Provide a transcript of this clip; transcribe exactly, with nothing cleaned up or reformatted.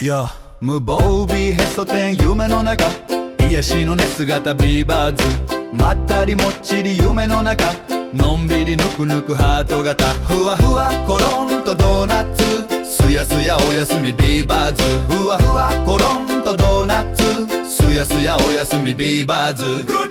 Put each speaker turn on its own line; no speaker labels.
いや無防備へそ天夢の中癒しの寝姿ビーバーズまったりもっちり夢の中のんびりぬくぬくハート型ふわふわコロンとドーナツすやすやおやすみビーバーズふわふわコロンとドーナツすやすやおやすみビーバーズ